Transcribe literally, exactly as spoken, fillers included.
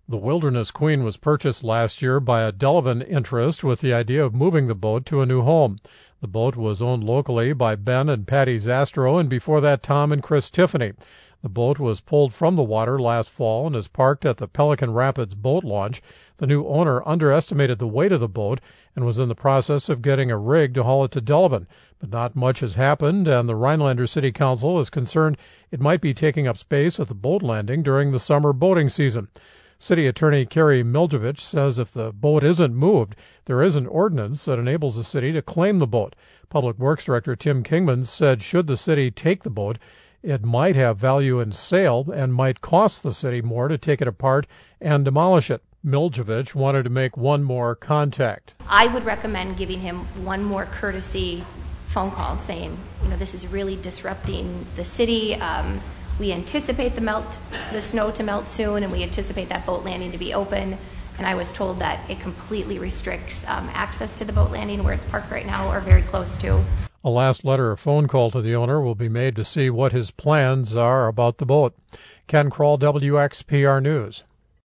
The Wilderness Queen was purchased last year by a Delavan interest with the idea of moving the boat to a new home. The boat was owned locally by Ben and Patty Zastro, and before that, Tom and Chris Tiffany. The boat was pulled from the water last fall and is parked at the Pelican Rapids boat launch. The new owner underestimated the weight of the boat and was in the process of getting a rig to haul it to Delavan. But not much has happened, and the Rhinelander City Council is concerned it might be taking up space at the boat landing during the summer boating season. City Attorney Kerry Miljevich says if the boat isn't moved, there is an ordinance that enables the city to claim the boat. Public Works Director Tim Kingman said should the city take the boat, it might have value in sale and might cost the city more to take it apart and demolish it. Miljevich wanted to make one more contact. I would recommend giving him one more courtesy phone call saying, you know, this is really disrupting the city. Um, we anticipate the melt, the snow to melt soon, and we anticipate that boat landing to be open. And I was told that it completely restricts um, access to the boat landing where it's parked right now or very close to. A last letter or phone call to the owner will be made to see what his plans are about the boat. Ken Kroll, W X P R News.